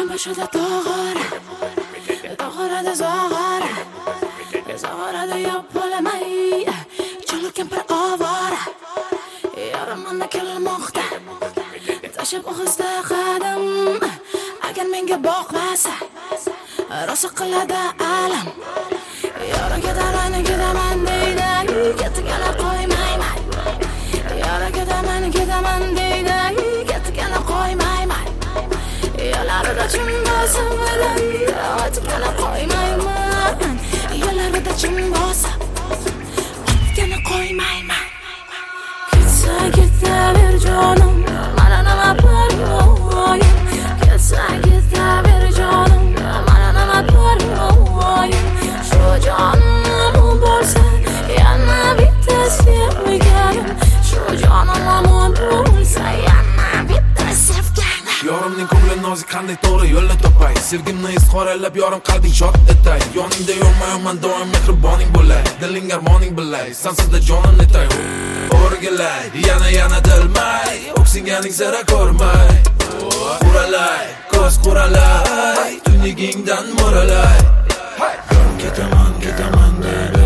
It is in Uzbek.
boshida tog'orada zog'orada yopilamay chala kampir ovora yarim mana kelmoqda tashib og'izda qadam agar menga boqmasa rosa qiladi alam yoraga darani kedaman deydi ketgani qo'ymayman yoraga darani kedaman deydi ketgani qo'ymayman yo'larida chim bo'lsa ketgani qo'ymayman yo'larida chim bo'lsa ketgani qo'ymayman ketsa ketaver jonim mana nima parvoyim ketsa ketaver jonim mana nima parvoyim shu jonim bo'lsa yana bitta sevganim shu jonim bo'lsa yana bitta sevganim yorimning ko'ngli nozik qanday to'g'ri yo'lni topay sevgimni izhorlab yorim qalbing shod etay yoningda yonmayman doim mehriboning bo'lay diling armoning bilay sansizda jonim netay o'rgilay yana dilmay o'ksinganing sira ko'rmay quralay ko'z quralay tunligingdan mo'ralay ketaman deydi